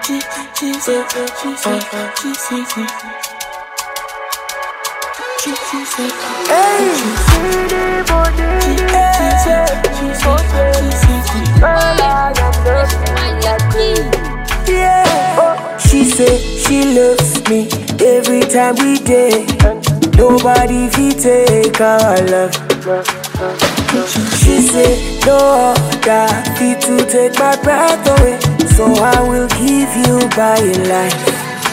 She say she loves me every time we date. Nobody fit take our love. She say no other fit to take my breath away. So I will give you my life.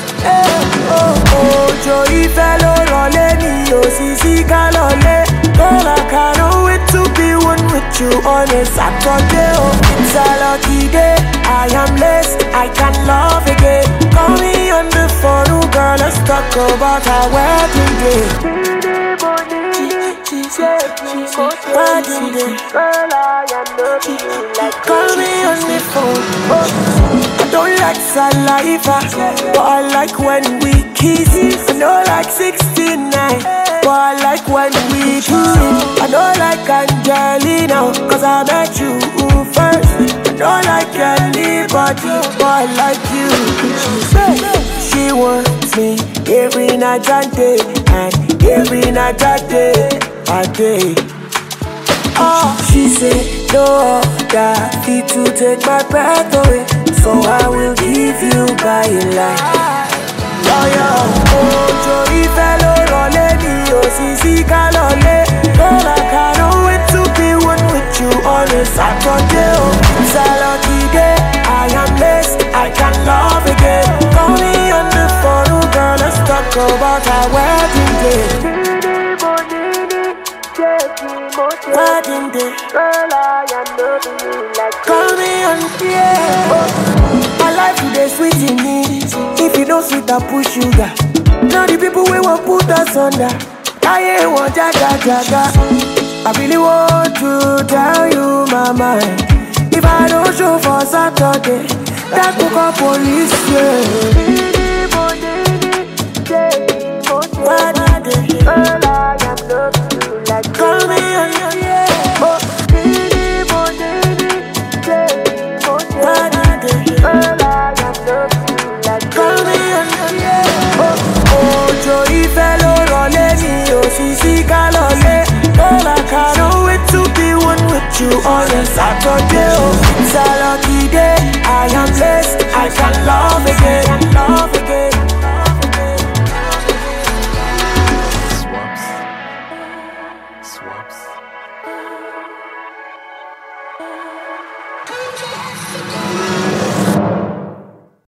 Ojo ife lo role mi o sisi kalole. Girl, I can't wait to be one with you on a Saturday. It's a lucky day. I am blessed, I can love again. Call me on the phone, girl, let's talk about our wedding day. Wedding day. Call me on the phone. I don't like saliva, but I like when we kiss. I don't like 69, but I like when we kiss. I don't like Angelina, cause I met you first. I don't like anybody, but I like you. She wants me every night and day, and every night and day, a day. She said no other fit to take my breath away. So I will give you my life. Ojo ife lo role mi o sisi kalole. Girl, I can't wait to be one with you on a Saturday. It's a lucky day. I am blessed, I can love again. Call me on the phone, girl, let's talk about our wedding day. Wedding day. Girl, I am loving you like. Call me on my life today sweet in me. If you don't sweet, I push sugar. Now the people we won't put us under. I ain't want jaga. I really want to tell you my mind. If I don't show for Saturday, that book of police, Wedding day. Girl, I am loving you like. Call me on your Ojo ife lo role mi o sisi kalole. Girl, I can't wait to be one with you on a Saturday.